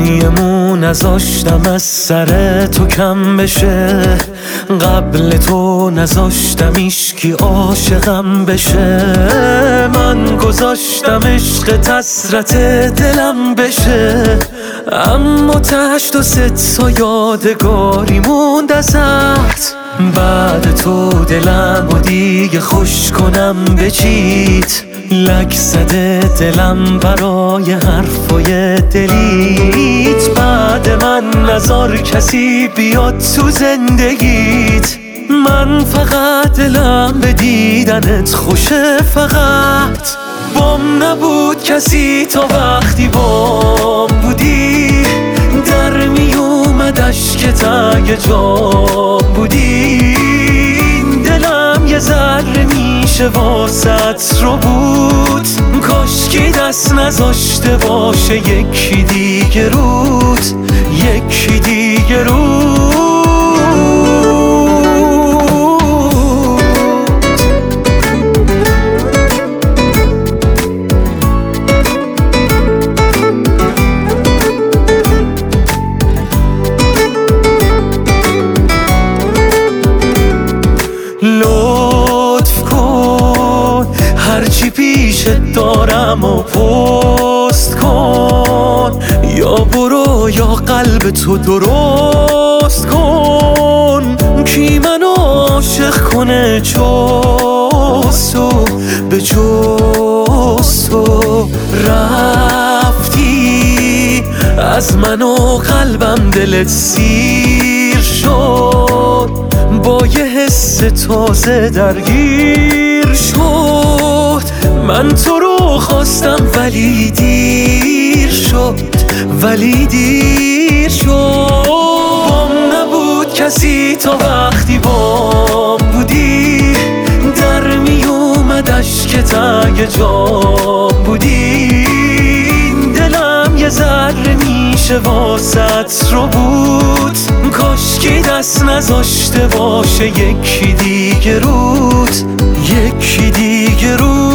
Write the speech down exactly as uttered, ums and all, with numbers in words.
معنیمو نذاشتم از سر تو کم بشه، قبل تو نذاشتم ایشکی عاشقم بشه. من گذاشتم عشق حسرت دلم بشه، اما تهش تو ست تا یادگاری موند ازت. بعد تو دلم و دیگه خوش کنم بچیت، لک زده دلم برای حرفای دلیت. بعد من نذار کسی بیاد تو زندگیت، من فقط دلم به دیدنت خوشه. فقط بام نبود کسی تا وقتی بام بودی، در می اومد اشکت اگه جام بودی. دلم یه ذره میشه واسط رو بود، کاشکی دست نذاشته باشه یکی دیگه رود، یکی دیگه رود. لطف کن هرچی پیشت دارم و پست کن، یا برو یا قلب تو درست کن. کی منو عاشق کنه چوستو به چوستو؟ رفتی از من و قلبم دلت سیر شد، با یه حس تازه درگیر شد. من تو رو خواستم ولی دیر شد، ولی دیر شد. بام نبود کسی تا وقتی بام بودی، در می اومد اشکت اگه جام بودی. دلم یه ذره میشه واسط رو بود، کاشکی دست نذاشته باشه یکی دیگه رود، یکی دیگه رود.